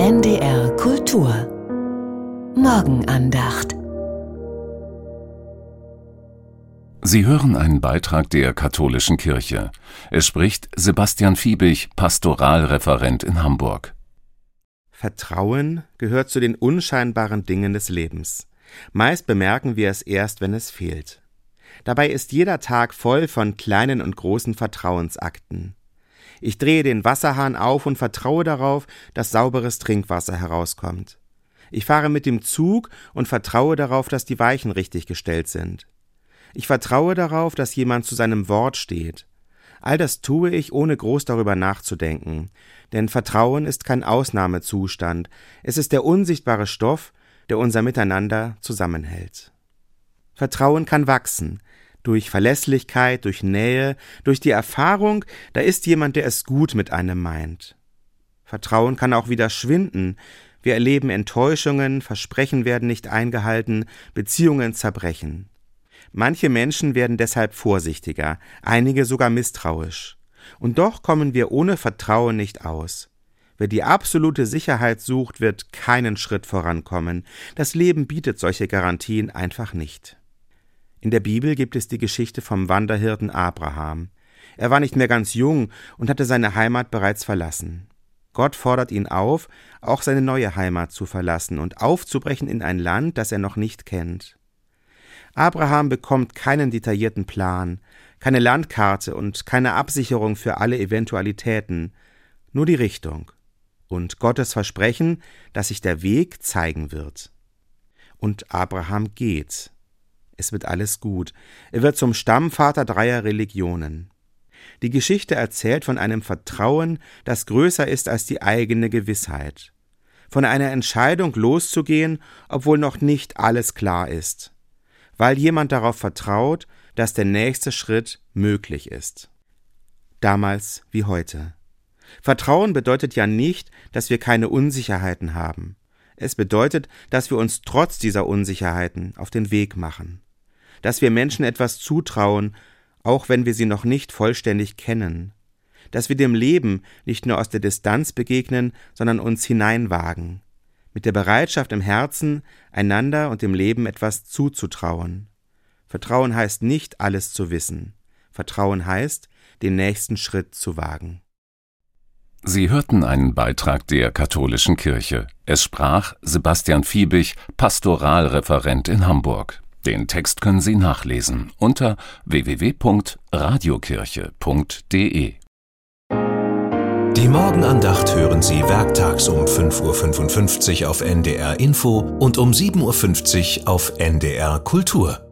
NDR Kultur Morgenandacht. Sie hören einen Beitrag der Katholischen Kirche. Es spricht Sebastian Fiebig, Pastoralreferent in Hamburg. Vertrauen gehört zu den unscheinbaren Dingen des Lebens. Meist bemerken wir es erst, wenn es fehlt. Dabei ist jeder Tag voll von kleinen und großen Vertrauensakten. Ich drehe den Wasserhahn auf und vertraue darauf, dass sauberes Trinkwasser herauskommt. Ich fahre mit dem Zug und vertraue darauf, dass die Weichen richtig gestellt sind. Ich vertraue darauf, dass jemand zu seinem Wort steht. All das tue ich, ohne groß darüber nachzudenken. Denn Vertrauen ist kein Ausnahmezustand. Es ist der unsichtbare Stoff, der unser Miteinander zusammenhält. Vertrauen kann wachsen. Durch Verlässlichkeit, durch Nähe, durch die Erfahrung, da ist jemand, der es gut mit einem meint. Vertrauen kann auch wieder schwinden. Wir erleben Enttäuschungen, Versprechen werden nicht eingehalten, Beziehungen zerbrechen. Manche Menschen werden deshalb vorsichtiger, einige sogar misstrauisch. Und doch kommen wir ohne Vertrauen nicht aus. Wer die absolute Sicherheit sucht, wird keinen Schritt vorankommen. Das Leben bietet solche Garantien einfach nicht. In der Bibel gibt es die Geschichte vom Wanderhirten Abraham. Er war nicht mehr ganz jung und hatte seine Heimat bereits verlassen. Gott fordert ihn auf, auch seine neue Heimat zu verlassen und aufzubrechen in ein Land, das er noch nicht kennt. Abraham bekommt keinen detaillierten Plan, keine Landkarte und keine Absicherung für alle Eventualitäten, nur die Richtung und Gottes Versprechen, dass sich der Weg zeigen wird. Und Abraham geht. Es wird alles gut. Er wird zum Stammvater 3 Religionen. Die Geschichte erzählt von einem Vertrauen, das größer ist als die eigene Gewissheit. Von einer Entscheidung loszugehen, obwohl noch nicht alles klar ist. Weil jemand darauf vertraut, dass der nächste Schritt möglich ist. Damals wie heute. Vertrauen bedeutet ja nicht, dass wir keine Unsicherheiten haben. Es bedeutet, dass wir uns trotz dieser Unsicherheiten auf den Weg machen. Dass wir Menschen etwas zutrauen, auch wenn wir sie noch nicht vollständig kennen. Dass wir dem Leben nicht nur aus der Distanz begegnen, sondern uns hineinwagen. Mit der Bereitschaft im Herzen, einander und dem Leben etwas zuzutrauen. Vertrauen heißt nicht, alles zu wissen. Vertrauen heißt, den nächsten Schritt zu wagen. Sie hörten einen Beitrag der Katholischen Kirche. Es sprach Sebastian Fiebig, Pastoralreferent in Hamburg. Den Text können Sie nachlesen unter www.radiokirche.de. Die Morgenandacht hören Sie werktags um 5:55 Uhr auf NDR Info und um 7:50 Uhr auf NDR Kultur.